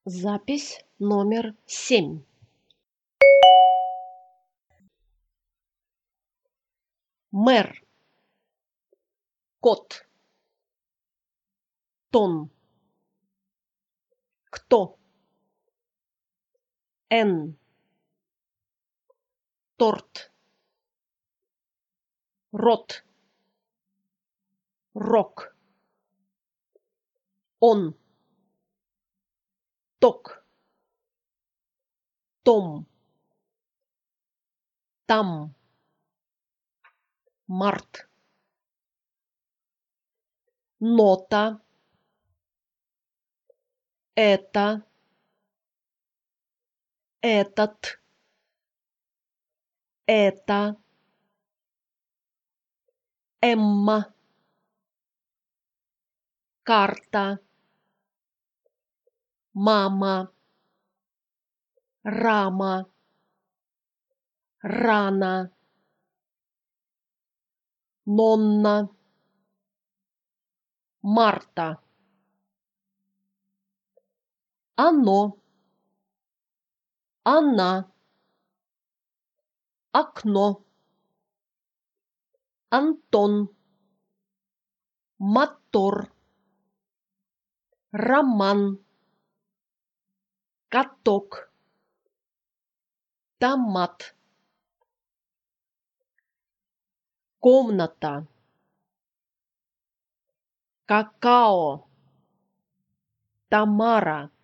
Запись номер 7. Мэр. Кот. Тон. Кто. Н. Торт. Рот. Рок. Он. Ток. Том. Там. Март. Нота. Это. Этот. Это. Эмма. Карта. Мама. Рама. Рано. Нонна. Марта. Оно. Она. Окно. Антон. Мотор. Роман. Каток. Томат. Комната. Какао. Тамара.